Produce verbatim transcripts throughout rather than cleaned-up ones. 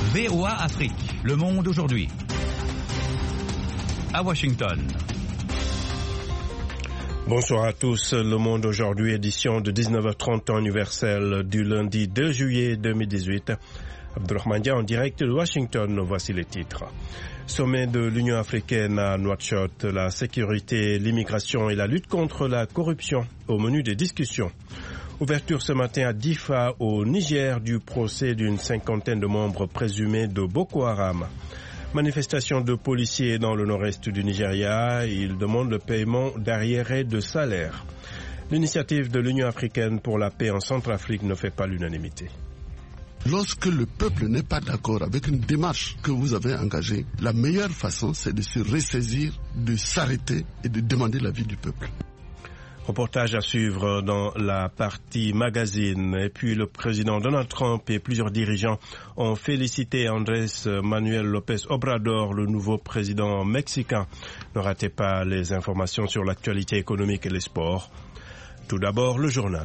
V O A Afrique, Le Monde aujourd'hui. À Washington. Bonsoir à tous, Le Monde aujourd'hui, édition de dix-neuf heures trente temps universel du lundi deux juillet deux mille dix-huit. Abdulrahman Dia en direct de Washington, voici les titres. Sommet de l'Union africaine à Nouakchott, la sécurité, l'immigration et la lutte contre la corruption au menu des discussions. Ouverture ce matin à Difa, au Niger, du procès d'une cinquantaine de membres présumés de Boko Haram. Manifestation de policiers dans le nord-est du Nigeria, ils demandent le paiement d'arriérés de salaire. L'initiative de l'Union africaine pour la paix en Centrafrique ne fait pas l'unanimité. Lorsque le peuple n'est pas d'accord avec une démarche que vous avez engagée, la meilleure façon, c'est de se ressaisir, de s'arrêter et de demander l'avis du peuple. Reportage à suivre dans la partie magazine. Et puis le président Donald Trump et plusieurs dirigeants ont félicité Andrés Manuel López Obrador, le nouveau président mexicain. Ne ratez pas les informations sur l'actualité économique et les sports. Tout d'abord, le journal.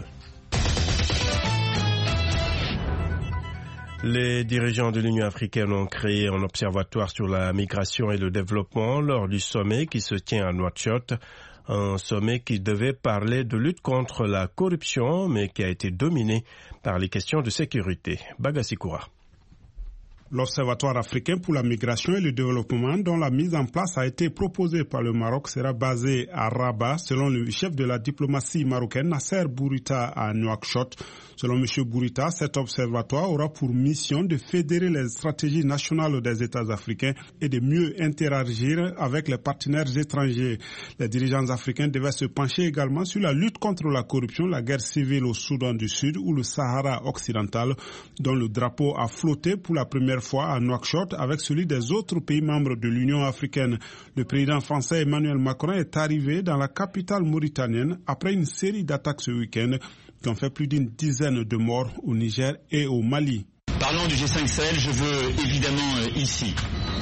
Les dirigeants de l'Union africaine ont créé un observatoire sur la migration et le développement lors du sommet qui se tient à Nouakchott. Un sommet qui devait parler de lutte contre la corruption, mais qui a été dominé par les questions de sécurité. Bagasikoura. L'Observatoire africain pour la migration et le développement, dont la mise en place a été proposée par le Maroc, sera basé à Rabat, selon le chef de la diplomatie marocaine, Nasser Bourita, à Nouakchott. Selon M. Bourita, cet observatoire aura pour mission de fédérer les stratégies nationales des États africains et de mieux interagir avec les partenaires étrangers. Les dirigeants africains devaient se pencher également sur la lutte contre la corruption, la guerre civile au Soudan du Sud ou le Sahara occidental, dont le drapeau a flotté pour la première fois à Nouakchott avec celui des autres pays membres de l'Union africaine. Le président français Emmanuel Macron est arrivé dans la capitale mauritanienne après une série d'attaques ce week-end qui ont fait plus d'une dizaine de morts au Niger et au Mali. Parlant du G cinq Sahel, je veux évidemment euh, ici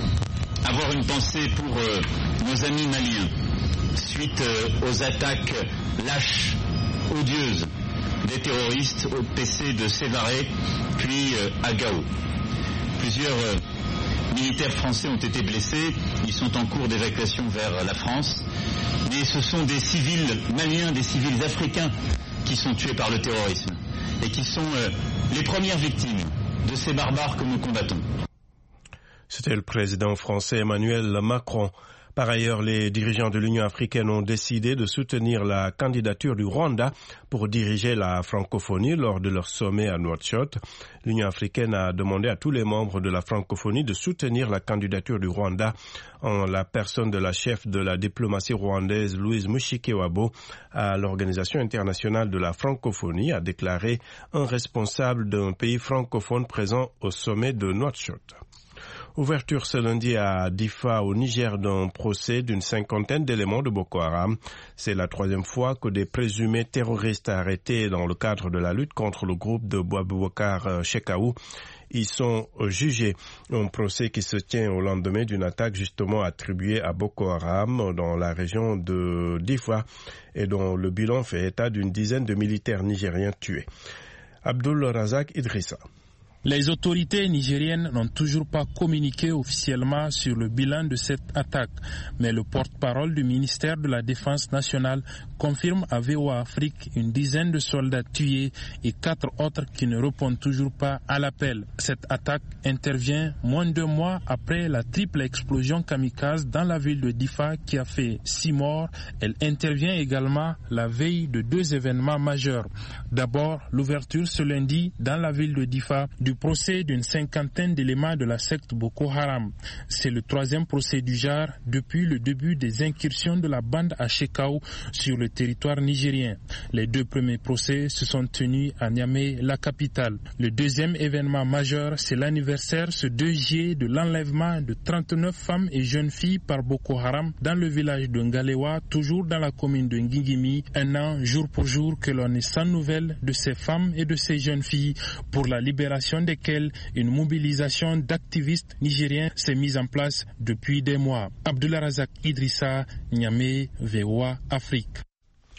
avoir une pensée pour euh, nos amis maliens suite euh, aux attaques lâches, odieuses des terroristes au P C de Sévaré puis euh, à Gao. Plusieurs euh, militaires français ont été blessés, ils sont en cours d'évacuation vers la France, mais ce sont des civils maliens, des civils africains qui sont tués par le terrorisme et qui sont euh, les premières victimes de ces barbares que nous combattons. C'était le président français Emmanuel Macron. Par ailleurs, les dirigeants de l'Union africaine ont décidé de soutenir la candidature du Rwanda pour diriger la francophonie lors de leur sommet à Nouakchott. L'Union africaine a demandé à tous les membres de la francophonie de soutenir la candidature du Rwanda en la personne de la chef de la diplomatie rwandaise Louise Mushikiwabo à l'Organisation internationale de la francophonie, a déclaré un responsable d'un pays francophone présent au sommet de Nouakchott. Ouverture ce lundi à Difa au Niger d'un procès d'une cinquantaine d'éléments de Boko Haram. C'est la troisième fois que des présumés terroristes arrêtés dans le cadre de la lutte contre le groupe de Boubacar Shekau y sont jugés. Un procès qui se tient au lendemain d'une attaque justement attribuée à Boko Haram dans la région de Difa et dont le bilan fait état d'une dizaine de militaires nigériens tués. Abdul Razak Idrissa. Les autorités nigériennes n'ont toujours pas communiqué officiellement sur le bilan de cette attaque, mais le porte-parole du ministère de la Défense nationale confirme à V O A Afrique une dizaine de soldats tués et quatre autres qui ne répondent toujours pas à l'appel. Cette attaque intervient moins de deux mois après la triple explosion kamikaze dans la ville de Difa qui a fait six morts. Elle intervient également la veille de deux événements majeurs. D'abord, l'ouverture ce lundi dans la ville de Difa du procès d'une cinquantaine d'éléments de la secte Boko Haram. C'est le troisième procès du genre depuis le début des incursions de la bande à Shekau sur le territoire nigérien. Les deux premiers procès se sont tenus à Niamey, la capitale. Le deuxième événement majeur, c'est l'anniversaire ce deux juillet de l'enlèvement de trente-neuf femmes et jeunes filles par Boko Haram dans le village de Ngalewa, toujours dans la commune de Ngingimi. Un an, jour pour jour, que l'on est sans nouvelles de ces femmes et de ces jeunes filles, pour la libération desquelles une mobilisation d'activistes nigériens s'est mise en place depuis des mois. Abdullah Razak Idrissa, Niamey, V O A Afrique.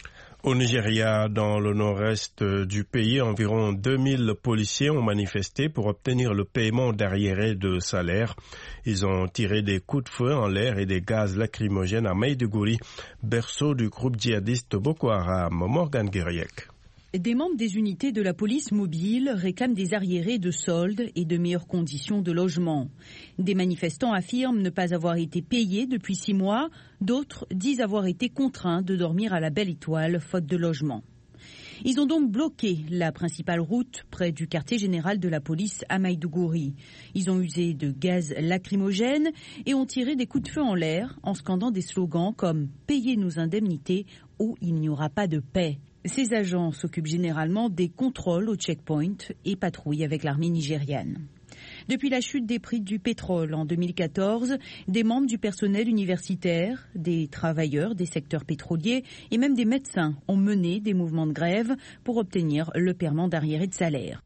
Au Nigeria, dans le nord-est du pays, environ deux mille policiers ont manifesté pour obtenir le paiement d'arriérés de salaire. Ils ont tiré des coups de feu en l'air et des gaz lacrymogènes à Maiduguri, berceau du groupe djihadiste Boko Haram. Morgan Guériec. Des membres des unités de la police mobile réclament des arriérés de soldes et de meilleures conditions de logement. Des manifestants affirment ne pas avoir été payés depuis six mois. D'autres disent avoir été contraints de dormir à la Belle Étoile, faute de logement. Ils ont donc bloqué la principale route près du quartier général de la police à Maiduguri. Ils ont usé de gaz lacrymogène et ont tiré des coups de feu en l'air en scandant des slogans comme « Payez nos indemnités » ou « Il n'y aura pas de paix ». Ces agents s'occupent généralement des contrôles au checkpoint et patrouillent avec l'armée nigériane. Depuis la chute des prix du pétrole en deux mille quatorze, des membres du personnel universitaire, des travailleurs des secteurs pétroliers et même des médecins ont mené des mouvements de grève pour obtenir le paiement d'arriérés de salaire.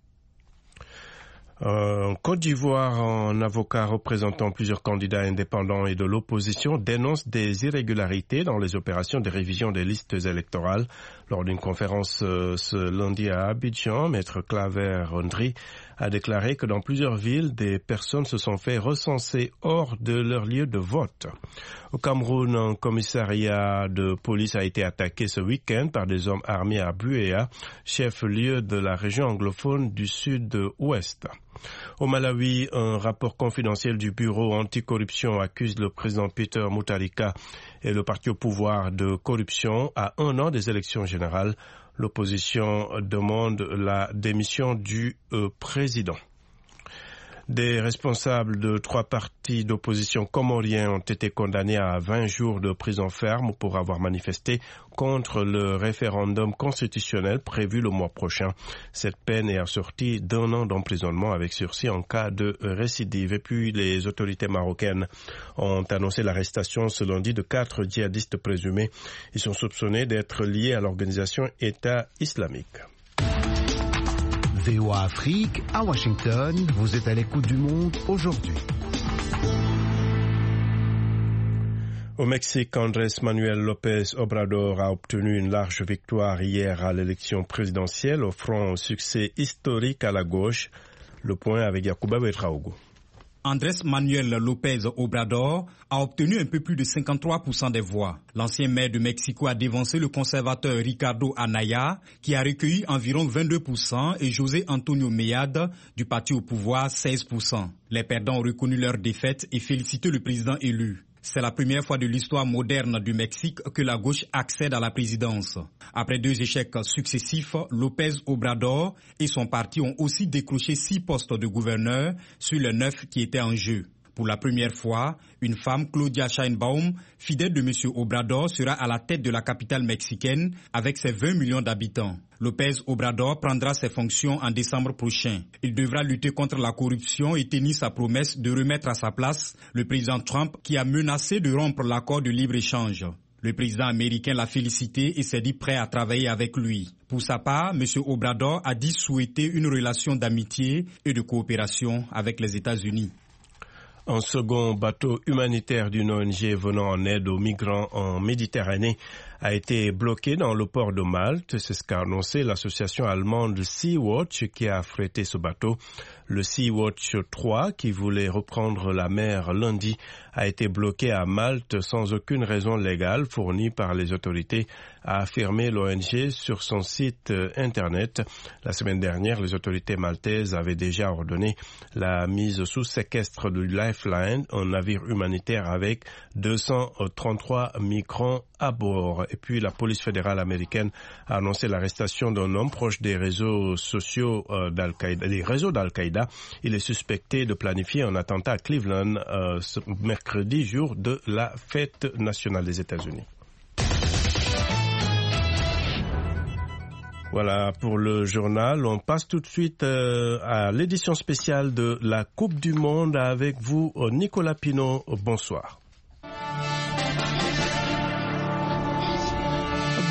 En Côte d'Ivoire, un avocat représentant plusieurs candidats indépendants et de l'opposition dénonce des irrégularités dans les opérations de révision des listes électorales. Lors d'une conférence euh, ce lundi à Abidjan, Maître Claver Ondry a déclaré que dans plusieurs villes, des personnes se sont fait recenser hors de leur lieu de vote. Au Cameroun, un commissariat de police a été attaqué ce week-end par des hommes armés à Buea, chef-lieu de la région anglophone du sud-ouest. Au Malawi, un rapport confidentiel du bureau anticorruption accuse le président Peter Mutharika et le parti au pouvoir de corruption à un an des élections générales. L'opposition demande la démission du euh, président. Des responsables de trois partis d'opposition comoriens ont été condamnés à vingt jours de prison ferme pour avoir manifesté contre le référendum constitutionnel prévu le mois prochain. Cette peine est assortie d'un an d'emprisonnement avec sursis en cas de récidive. Et puis les autorités marocaines ont annoncé l'arrestation ce lundi de quatre djihadistes présumés. Ils sont soupçonnés d'être liés à l'organisation État islamique. V O A Afrique, à Washington, vous êtes à l'écoute du monde aujourd'hui. Au Mexique, Andrés Manuel López Obrador a obtenu une large victoire hier à l'élection présidentielle, offrant un succès historique à la gauche. Le point avec Yacouba Ouedraogo. Andrés Manuel López Obrador a obtenu un peu plus de cinquante-trois pour cent des voix. L'ancien maire de Mexico a dévancé le conservateur Ricardo Anaya, qui a recueilli environ vingt-deux pour cent, et José Antonio Meade, du parti au pouvoir, seize pour cent. Les perdants ont reconnu leur défaite et félicité le président élu. C'est la première fois de l'histoire moderne du Mexique que la gauche accède à la présidence. Après deux échecs successifs, López Obrador et son parti ont aussi décroché six postes de gouverneur sur les neuf qui étaient en jeu. Pour la première fois, une femme, Claudia Sheinbaum, fidèle de M. Obrador, sera à la tête de la capitale mexicaine avec ses vingt millions d'habitants. López Obrador prendra ses fonctions en décembre prochain. Il devra lutter contre la corruption et tenir sa promesse de remettre à sa place le président Trump qui a menacé de rompre l'accord de libre-échange. Le président américain l'a félicité et s'est dit prêt à travailler avec lui. Pour sa part, M. Obrador a dit souhaiter une relation d'amitié et de coopération avec les États-Unis. Un second bateau humanitaire d'une O N G venant en aide aux migrants en Méditerranée a été bloqué dans le port de Malte. C'est ce qu'a annoncé l'association allemande Sea-Watch qui a affrété ce bateau. Le Sea-Watch trois, qui voulait reprendre la mer lundi, a été bloqué à Malte sans aucune raison légale fournie par les autorités, a affirmé l'O N G sur son site internet. La semaine dernière, les autorités maltaises avaient déjà ordonné la mise sous séquestre du Lifeline, un navire humanitaire avec deux cent trente-trois migrants à bord. Et puis la police fédérale américaine a annoncé l'arrestation d'un homme proche des réseaux sociaux euh, d'Al-Qaïda, des réseaux d'Al-Qaïda. Il est suspecté de planifier un attentat à Cleveland euh, ce mercredi, jour de la fête nationale des États-Unis. Voilà pour le journal. On passe tout de suite euh, à l'édition spéciale de la Coupe du Monde avec vous, Nicolas Pinault. Bonsoir.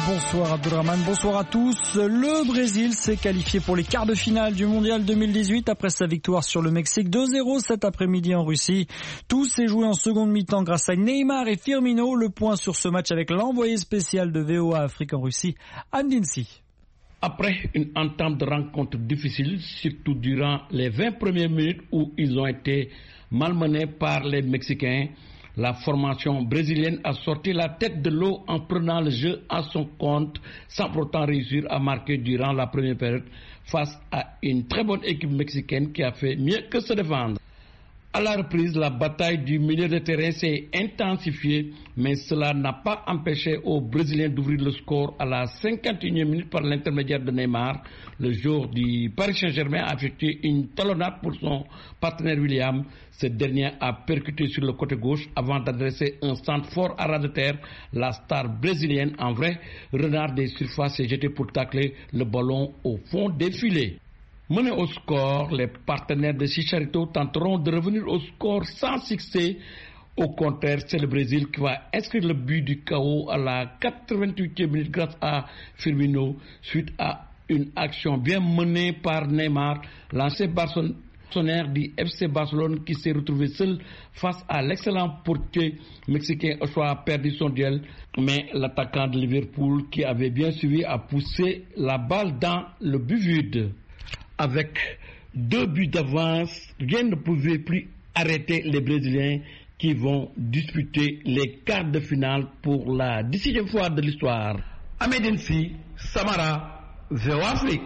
Bonsoir Abdelrahman, bonsoir à tous. Le Brésil s'est qualifié pour les quarts de finale du Mondial deux mille dix-huit après sa victoire sur le Mexique deux zéro cet après-midi en Russie. Tout s'est joué en seconde mi-temps grâce à Neymar et Firmino. Le point sur ce match avec l'envoyé spécial de V O A Afrique en Russie, Andinsi. Après une entame de rencontre difficile, surtout durant les vingt premières minutes où ils ont été malmenés par les Mexicains, la formation brésilienne a sorti la tête de l'eau en prenant le jeu à son compte sans pourtant réussir à marquer durant la première période face à une très bonne équipe mexicaine qui a fait mieux que se défendre. À la reprise, la bataille du milieu de terrain s'est intensifiée, mais cela n'a pas empêché aux Brésiliens d'ouvrir le score à la cinquante et unième minute par l'intermédiaire de Neymar. Le joueur du Paris Saint-Germain a effectué une talonnade pour son partenaire William. Ce dernier a percuté sur le côté gauche avant d'adresser un centre fort à ras de terre. La star brésilienne, en vrai renard des surfaces, s'est jetée pour tacler le ballon au fond des filets. Menés au score, les partenaires de Chicharito tenteront de revenir au score sans succès. Au contraire, c'est le Brésil qui va inscrire le but du K O à la quatre-vingt-huitième minute grâce à Firmino, suite à une action bien menée par Neymar, l'ancien Barcelonais du F C Barcelone qui s'est retrouvé seul face à l'excellent portier mexicain. Ochoa a perdu son duel, mais l'attaquant de Liverpool qui avait bien suivi a poussé la balle dans le but vide. Avec deux buts d'avance, rien ne pouvait plus arrêter les Brésiliens qui vont disputer les quarts de finale pour la dix-septième fois de l'histoire. Ahmedinsi, Samara, V O A Afrique.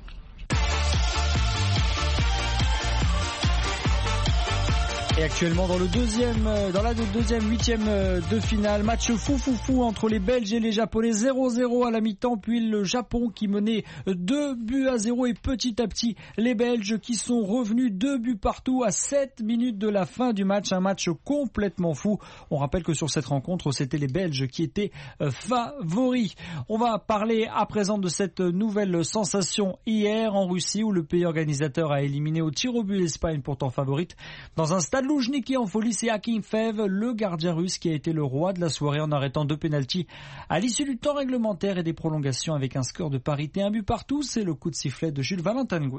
Et actuellement dans le deuxième, dans la deuxième huitième de finale, match fou fou fou entre les Belges et les Japonais, zéro zéro à la mi-temps, puis le Japon qui menait deux buts à zéro et petit à petit les Belges qui sont revenus deux buts partout à sept minutes de la fin du match, un match complètement fou. On rappelle que sur cette rencontre, c'était les Belges qui étaient favoris. On va parler à présent de cette nouvelle sensation hier en Russie où le pays organisateur a éliminé au tir au but l'Espagne pourtant favorite dans un stade Loujniki en folie. C'est Akinfev, le gardien russe, qui a été le roi de la soirée en arrêtant deux pénaltys à l'issue du temps réglementaire et des prolongations avec un score de parité, un but partout. C'est le coup de sifflet de Jules Valentin Ngui.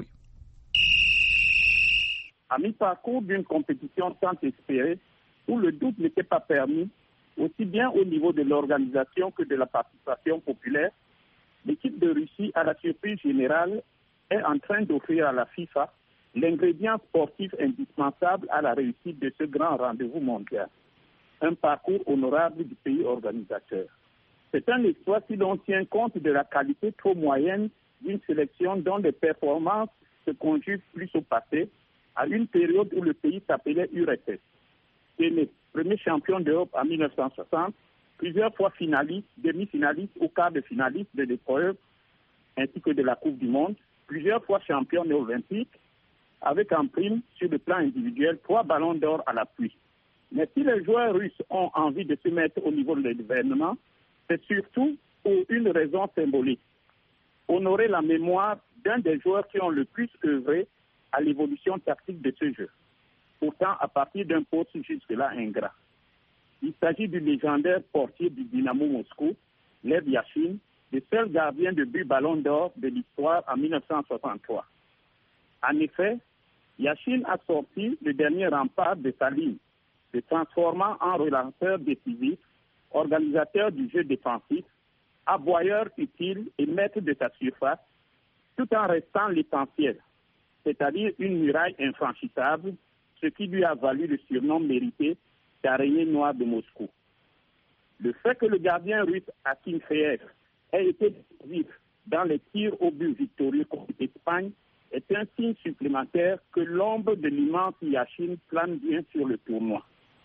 À mi-parcours d'une compétition tant espérée, où le doute n'était pas permis, aussi bien au niveau de l'organisation que de la participation populaire, l'équipe de Russie, à la surprise générale, est en train d'offrir à la FIFA l'ingrédient sportif indispensable à la réussite de ce grand rendez-vous mondial. Un parcours honorable du pays organisateur. C'est un exploit si l'on tient compte de la qualité trop moyenne d'une sélection dont les performances se conjuguent plus au passé, à une période où le pays s'appelait U R S S. Pelé, premier champion d'Europe en mille neuf cent soixante, plusieurs fois finaliste, demi-finaliste ou quart de finaliste de l'épreuve, ainsi que de la Coupe du Monde, plusieurs fois champion olympique, avec en prime, sur le plan individuel, trois ballons d'or à l'appui. Mais si les joueurs russes ont envie de se mettre au niveau de l'événement, c'est surtout pour une raison symbolique. Honorer la mémoire d'un des joueurs qui ont le plus œuvré à l'évolution tactique de ce jeu. Pourtant, à partir d'un poste jusque-là ingrat. Il s'agit du légendaire portier du Dynamo Moscou, Lev Yashin, le seul gardien de but ballon d'or de l'histoire en mille neuf cent soixante-trois. En effet, Yashin a sorti le dernier rempart de sa ligne, se transformant en relanceur décisif, organisateur du jeu défensif, aboyeur utile et maître de sa surface, tout en restant l'essentiel, c'est-à-dire une muraille infranchissable, ce qui lui a valu le surnom mérité d'araignée noire de Moscou. Le fait que le gardien russe Akinfeev ait été décisif dans les tirs au but victorieux contre l'Espagne est un signe supplémentaire que l'ombre de l'immense Yashin plane bien sur le tournoi.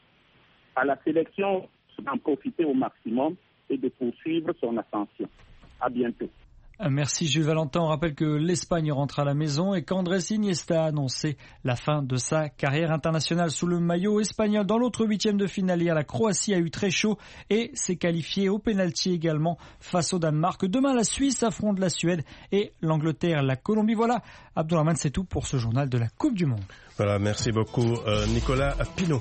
À la sélection, d'en profiter au maximum et de poursuivre son ascension. À bientôt. Merci Jules Valentin. On rappelle que l'Espagne rentre à la maison et qu'Andrés Iniesta a annoncé la fin de sa carrière internationale sous le maillot espagnol. Dans l'autre huitième de finale, hier, la Croatie a eu très chaud et s'est qualifiée au pénalty également face au Danemark. Demain, la Suisse affronte la Suède et l'Angleterre, la Colombie. Voilà, Abdelrahman, c'est tout pour ce journal de la Coupe du Monde. Voilà, merci beaucoup euh, Nicolas Pinot.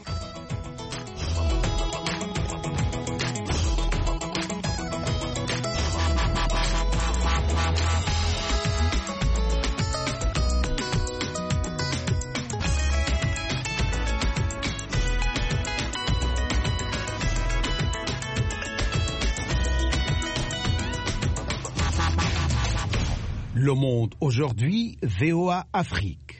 Le Monde aujourd'hui, V O A Afrique.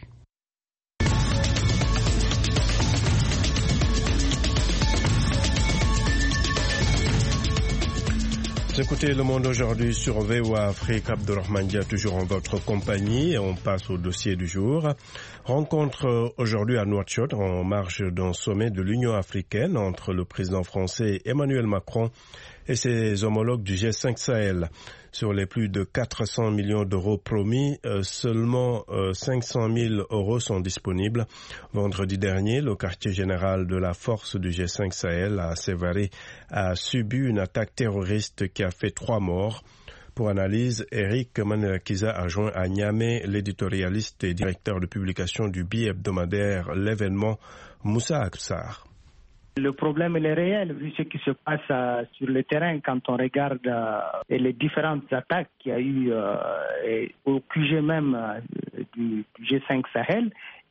Écoutez Le Monde aujourd'hui sur V O A Afrique. Abdurrahman Dia toujours en votre compagnie et on passe au dossier du jour. Rencontre aujourd'hui à Nouakchott en marge d'un sommet de l'Union africaine entre le président français Emmanuel Macron et ses homologues du G cinq Sahel. Sur les plus de quatre cents millions d'euros promis, euh, seulement euh, cinq cent mille euros sont disponibles. Vendredi dernier, le quartier général de la force du G cinq Sahel à Sévaré a subi une attaque terroriste qui a fait trois morts. Pour analyse, Eric Manelakiza a joint à Niamey l'éditorialiste et directeur de publication du bi-hebdomadaire L'événement, Moussa Aksar. Le problème il est réel vu ce qui se passe euh, sur le terrain quand on regarde euh, les différentes attaques qu'il y a eu euh, et au Q G même euh, du, du G cinq Sahel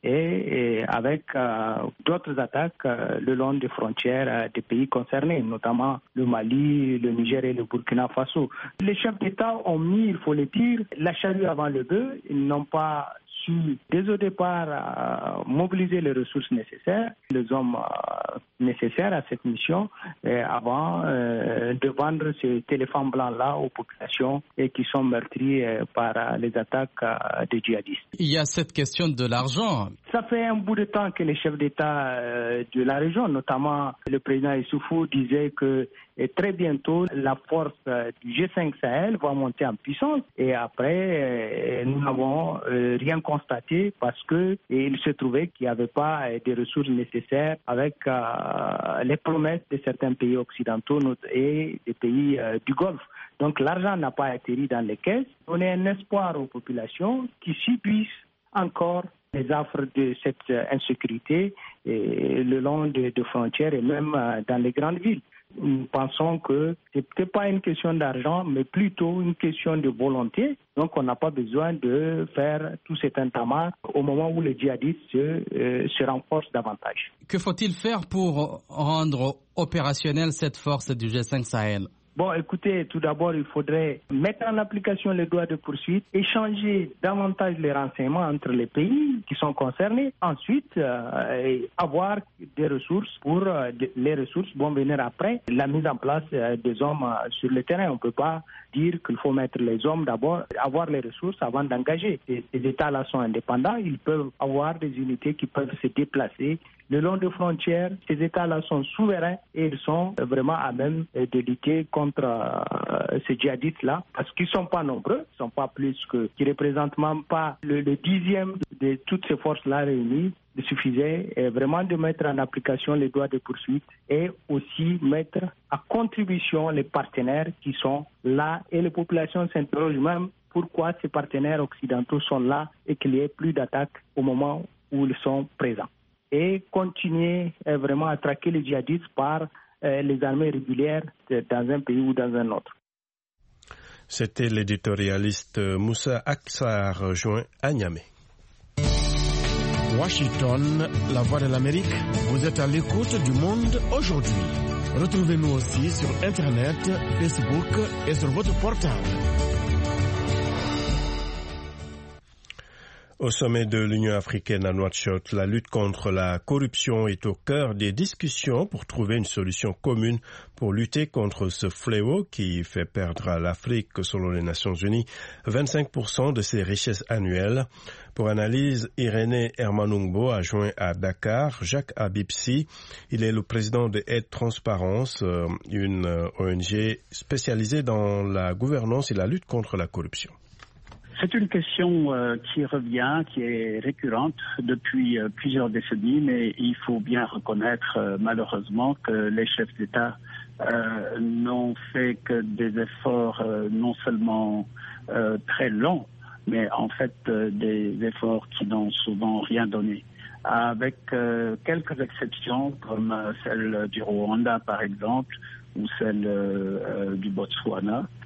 et, et avec euh, d'autres attaques euh, le long des frontières euh, des pays concernés, notamment le Mali, le Niger et le Burkina Faso. Les chefs d'État ont mis, il faut le dire, la charrue avant le bœuf. Ils n'ont pas su, dès au départ, euh, mobiliser les ressources nécessaires, les hommes euh, nécessaires à cette mission, et avant euh, de vendre ces téléphones blancs-là aux populations et qui sont meurtries euh, par euh, les attaques euh, des djihadistes. Il y a cette question de l'argent. Ça fait un bout de temps que les chefs d'État euh, de la région, notamment le président Issoufou, disaient que et très bientôt, la force euh, du G cinq Sahel va monter en puissance. Et après, euh, nous n'avons euh, rien constaté parce que et il se trouvait qu'il n'y avait pas euh, des ressources nécessaires avec euh, les promesses de certains pays occidentaux et des pays euh, du Golfe. Donc l'argent n'a pas atterri dans les caisses. On a un espoir aux populations qui subissent encore les affres de cette euh, insécurité et le long de, de frontières et même euh, dans les grandes villes. Nous pensons que ce n'est peut-être pas une question d'argent, mais plutôt une question de volonté. Donc, on n'a pas besoin de faire tout cet entamage au moment où les djihadistes se, euh, se renforcent davantage. Que faut-il faire pour rendre opérationnelle cette force du G cinq Sahel ? Bon, écoutez, tout d'abord, il faudrait mettre en application les droits de poursuite, échanger davantage les renseignements entre les pays qui sont concernés. Ensuite, euh, avoir des ressources pour euh, les ressources vont venir après la mise en place euh, des hommes euh, sur le terrain. On ne peut pas dire qu'il faut mettre les hommes d'abord, avoir les ressources avant d'engager. Ces États-là sont indépendants, ils peuvent avoir des unités qui peuvent se déplacer le long des frontières. Ces États-là sont souverains et ils sont vraiment à même de lutter contre euh, ces djihadistes-là parce qu'ils ne sont pas nombreux, ils ne sont pas plus que, qui ne représentent même pas le, le dixième de toutes ces forces-là réunies. Il suffisait vraiment de mettre en application les droits de poursuite et aussi mettre à contribution les partenaires qui sont là et les populations s'interrogent même pourquoi ces partenaires occidentaux sont là et qu'il n'y ait plus d'attaques au moment où ils sont présents. Et continuer vraiment à traquer les djihadistes par euh, les armées régulières dans un pays ou dans un autre. C'était l'éditorialiste Moussa Aksar, joint à Niamey. Washington, la voix de l'Amérique, vous êtes à l'écoute du Monde aujourd'hui. Retrouvez-nous aussi sur Internet, Facebook et sur votre portable. Au sommet de l'Union africaine à Nouakchott, la lutte contre la corruption est au cœur des discussions pour trouver une solution commune pour lutter contre ce fléau qui fait perdre à l'Afrique, selon les Nations Unies, vingt-cinq pour cent de ses richesses annuelles. Pour analyse, Irénée Hermanungbo a joint à Dakar Jacques Abibsi. Il est le président de Aide Transparence, une O N G spécialisée dans la gouvernance et la lutte contre la corruption. C'est une question euh, qui revient, qui est récurrente depuis euh, plusieurs décennies, mais il faut bien reconnaître euh, malheureusement que les chefs d'État euh, n'ont fait que des efforts euh, non seulement euh, très longs, mais en fait euh, des efforts qui n'ont souvent rien donné. Avec euh, quelques exceptions comme celle du Rwanda par exemple ou celle euh, du Botswana.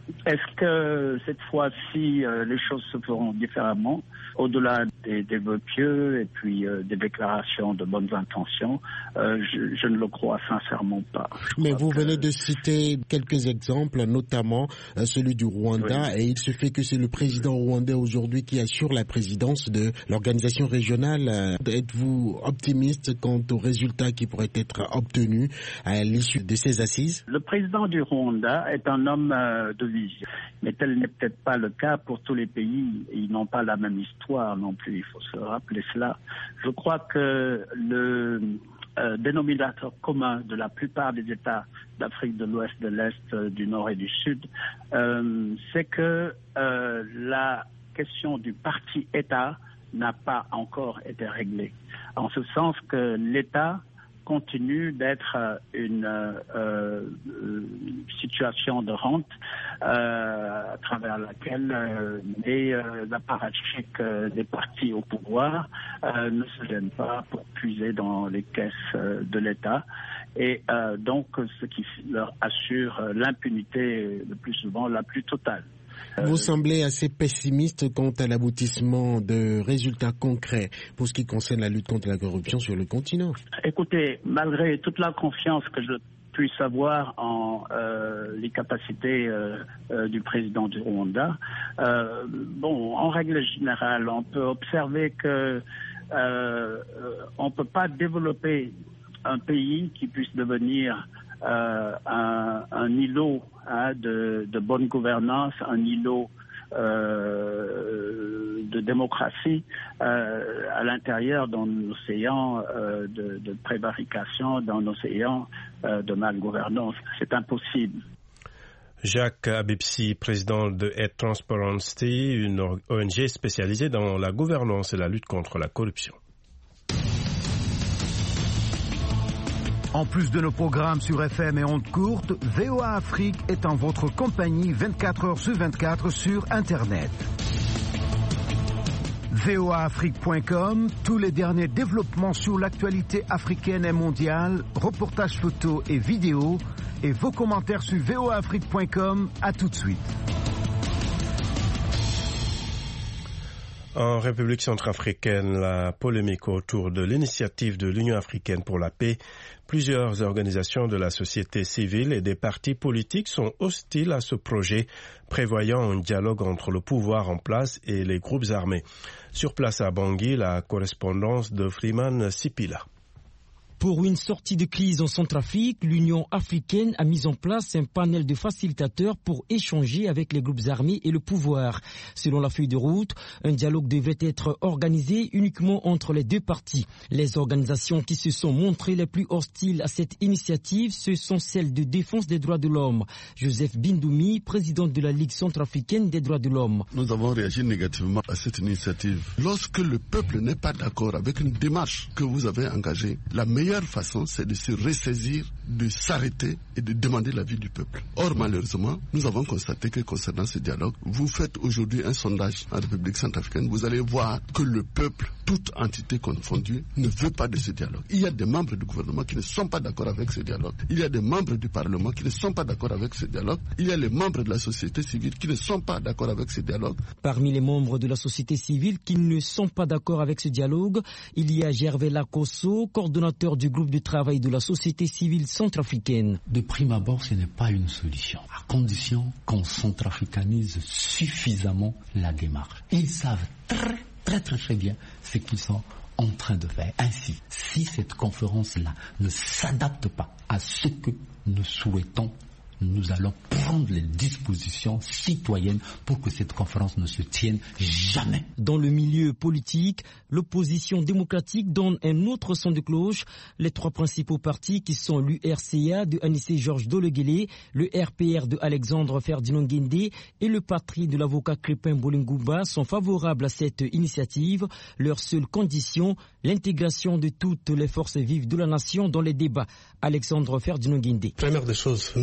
Est-ce que cette fois-ci, euh, les choses se feront différemment, au-delà des, des vœux pieux et puis euh, des déclarations de bonnes intentions? euh, je, je ne le crois sincèrement pas. Je Mais vous que... venez de citer quelques exemples, notamment euh, celui du Rwanda, oui. Et il se fait que c'est le président rwandais aujourd'hui qui assure la présidence de l'organisation régionale. Euh, êtes-vous optimiste quant aux résultats qui pourraient être obtenus à l'issue de ces assises? Le président du Rwanda est un homme euh, de vision. Mais tel n'est peut-être pas le cas pour tous les pays. Ils n'ont pas la même histoire non plus, il faut se rappeler cela. Je crois que le euh, dénominateur commun de la plupart des États d'Afrique de l'Ouest, de l'Est, euh, du Nord et du Sud, euh, c'est que euh, la question du parti-État n'a pas encore été réglée. En ce sens que l'État continue d'être une euh, euh, situation de rente euh, à travers laquelle euh, les euh, apparatchiks euh, des partis au pouvoir euh, ne se gênent pas pour puiser dans les caisses euh, de l'État. Et euh, donc, ce qui leur assure l'impunité le plus souvent la plus totale. Vous semblez assez pessimiste quant à l'aboutissement de résultats concrets pour ce qui concerne la lutte contre la corruption sur le continent. Écoutez, malgré toute la confiance que je puisse avoir en euh, les capacités euh, euh, du président du Rwanda, euh, bon, en règle générale, on peut observer que euh, on ne peut pas développer un pays qui puisse devenir Euh, un, un îlot hein, de, de bonne gouvernance, un îlot euh, de démocratie euh, à l'intérieur d'un océan euh, de, de prévarication, d'un océan euh, de malgouvernance. C'est impossible. Jacques Abibsi, président de Aid Transparency, une O N G spécialisée dans la gouvernance et la lutte contre la corruption. En plus de nos programmes sur F M et ondes courtes, V O A Afrique est en votre compagnie vingt-quatre heures sur vingt-quatre sur Internet. V O A Afrique point com, tous les derniers développements sur l'actualité africaine et mondiale, reportages photos et vidéos, et vos commentaires sur V O A Afrique point com. À tout de suite. En République centrafricaine, la polémique autour de l'initiative de l'Union africaine pour la paix. Plusieurs organisations de la société civile et des partis politiques sont hostiles à ce projet, prévoyant un dialogue entre le pouvoir en place et les groupes armés. Sur place à Bangui, la correspondance de Freeman Sipila. Pour une sortie de crise en Centrafrique, l'Union africaine a mis en place un panel de facilitateurs pour échanger avec les groupes armés et le pouvoir. Selon la feuille de route, un dialogue devrait être organisé uniquement entre les deux parties. Les organisations qui se sont montrées les plus hostiles à cette initiative, ce sont celles de défense des droits de l'homme. Joseph Bindoumi, président de la Ligue centrafricaine des droits de l'homme. Nous avons réagi négativement à cette initiative. Lorsque le peuple n'est pas d'accord avec une démarche que vous avez engagée, la meilleure La meilleure façon, c'est de se ressaisir, de s'arrêter et de demander l'avis du peuple. Or, malheureusement, nous avons constaté que concernant ce dialogue, vous faites aujourd'hui un sondage en République centrafricaine, vous allez voir que le peuple, toute entité confondue, ne veut pas de ce dialogue. Il y a des membres du gouvernement qui ne sont pas d'accord avec ce dialogue. Il y a des membres du Parlement qui ne sont pas d'accord avec ce dialogue. Il y a les membres de la société civile qui ne sont pas d'accord avec ce dialogue. Parmi les membres de la société civile qui ne sont pas d'accord avec ce dialogue, il y a Gervais Lacosso, coordonnateur du groupe de travail de la société civile centrafricaine. De prime abord, ce n'est pas une solution, à condition qu'on centrafricanise suffisamment la démarche. Ils savent très très très très bien ce qu'ils sont en train de faire. Ainsi, si cette conférence-là ne s'adapte pas à ce que nous souhaitons, nous allons prendre les dispositions citoyennes pour que cette conférence ne se tienne jamais. Dans le milieu politique, l'opposition démocratique donne un autre son de cloche. Les trois principaux partis qui sont l'U R C A de Anissé Georges Doleguélé, le R P R de Alexandre Ferdinand Guindé et le parti de l'avocat Crépin Bolingouba sont favorables à cette initiative. Leur seule condition, l'intégration de toutes les forces vives de la nation dans les débats. Alexandre Ferdinand Guindé. Première des choses, nous soutenons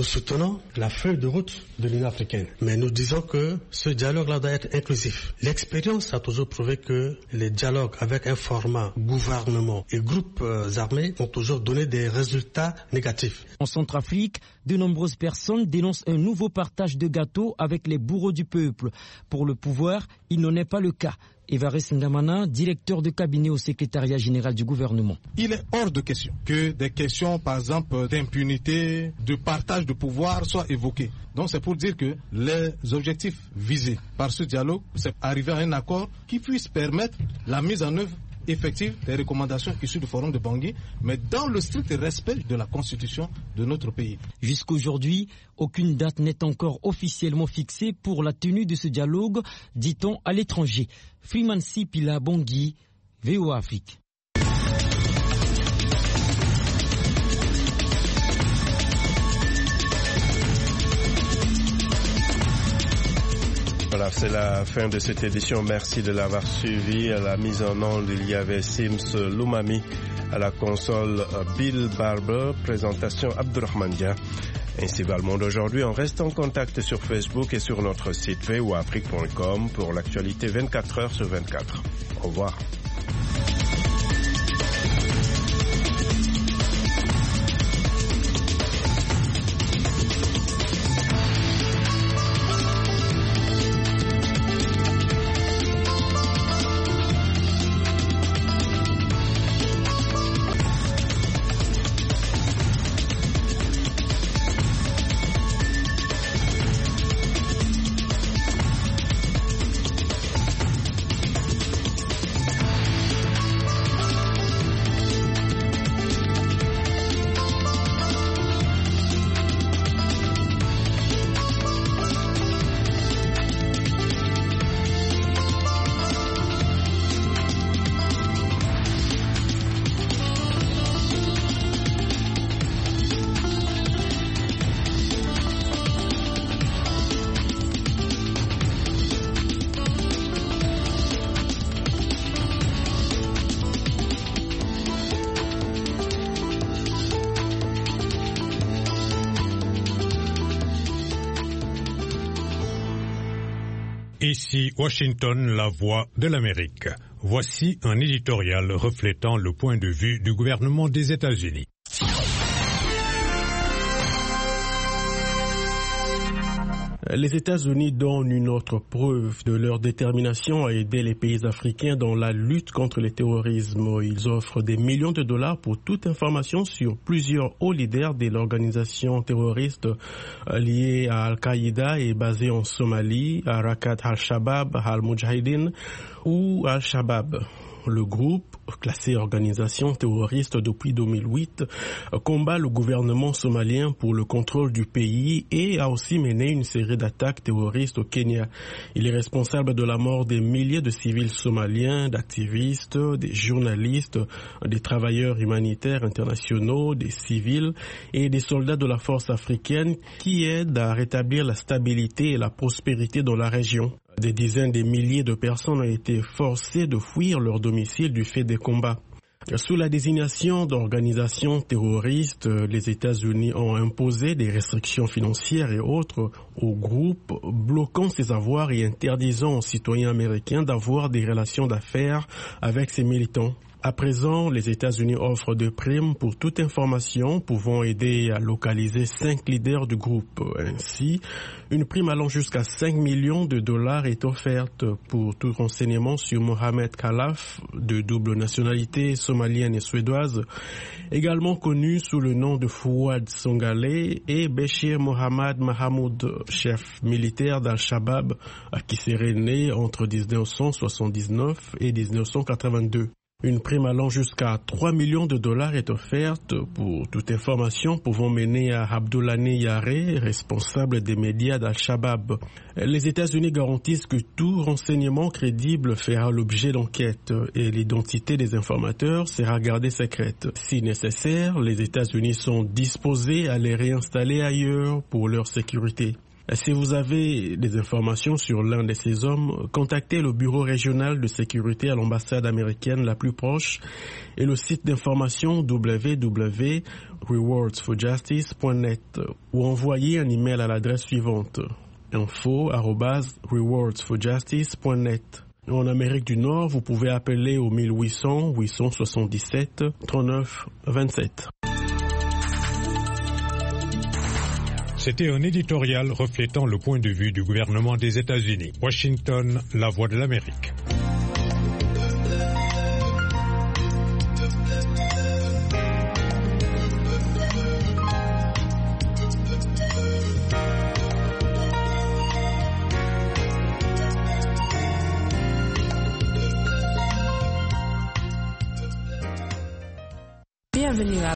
condamnons la feuille de route de l'Union africaine, mais nous disons que ce dialogue-là doit être inclusif. L'expérience a toujours prouvé que les dialogues avec un format gouvernement et groupes armés ont toujours donné des résultats négatifs. En Centrafrique, de nombreuses personnes dénoncent un nouveau partage de gâteaux avec les bourreaux du peuple. Pour le pouvoir, il n'en est pas le cas. Évariste Ndamana, directeur de cabinet au secrétariat général du gouvernement. Il est hors de question que des questions, par exemple, d'impunité, de partage de pouvoir soient évoquées. Donc c'est pour dire que les objectifs visés par ce dialogue, c'est arriver à un accord qui puisse permettre la mise en œuvre effective des recommandations issues du forum de Bangui, mais dans le strict respect de la constitution de notre pays. Jusqu'aujourd'hui, aucune date n'est encore officiellement fixée pour la tenue de ce dialogue, dit-on à l'étranger. Freeman Sipila Bangui, V O A Afrique. Voilà, c'est la fin de cette édition. Merci de l'avoir suivi. À la mise en onde, il y avait Sims Lumami. À la console, Bill Barber. Présentation, Abdurrahman Dia. Ainsi va le monde aujourd'hui. On reste en contact sur Facebook et sur notre site v o afrique point com pour l'actualité vingt-quatre heures sur vingt-quatre. Au revoir. Ici Washington, la voix de l'Amérique. Voici un éditorial reflétant le point de vue du gouvernement des États-Unis. Les États-Unis donnent une autre preuve de leur détermination à aider les pays africains dans la lutte contre le terrorisme. Ils offrent des millions de dollars pour toute information sur plusieurs hauts leaders de l'organisation terroriste liée à Al-Qaïda et basée en Somalie, Harakat al-Shabaab, al-Mujahideen ou al-Shabaab. Le groupe, classé organisation terroriste depuis deux mille huit, combat le gouvernement somalien pour le contrôle du pays et a aussi mené une série d'attaques terroristes au Kenya. Il est responsable de la mort des milliers de civils somaliens, d'activistes, des journalistes, des travailleurs humanitaires internationaux, des civils et des soldats de la force africaine qui aident à rétablir la stabilité et la prospérité dans la région. Des dizaines de milliers de personnes ont été forcées de fuir leur domicile du fait des combats. Sous la désignation d'organisations terroristes, les États-Unis ont imposé des restrictions financières et autres au groupe, bloquant ses avoirs et interdisant aux citoyens américains d'avoir des relations d'affaires avec ces militants. À présent, les États-Unis offrent des primes pour toute information pouvant aider à localiser cinq leaders du groupe. Ainsi, une prime allant jusqu'à cinq millions de dollars est offerte pour tout renseignement sur Mohamed Khalaf, de double nationalité somalienne et suédoise, également connu sous le nom de Fouad Songale, et Béchir Mohamed Mahamoud, chef militaire d'Al-Shabaab, qui serait né entre dix-neuf cent soixante-dix-neuf et dix-neuf cent quatre-vingt-deux. Une prime allant jusqu'à trois millions de dollars est offerte pour toute information pouvant mener à Abdoulaye Yare, responsable des médias d'Al-Shabaab. Les États-Unis garantissent que tout renseignement crédible fera l'objet d'enquête et l'identité des informateurs sera gardée secrète. Si nécessaire, les États-Unis sont disposés à les réinstaller ailleurs pour leur sécurité. Si vous avez des informations sur l'un de ces hommes, contactez le bureau régional de sécurité à l'ambassade américaine la plus proche et le site d'information w w w point rewards for justice point net ou envoyez un email à l'adresse suivante info arobase rewards for justice point net. En Amérique du Nord, vous pouvez appeler au mille huit cents huit cent soixante-dix-sept trente-neuf vingt-sept. C'était un éditorial reflétant le point de vue du gouvernement des États-Unis. Washington, la voix de l'Amérique. Bienvenue à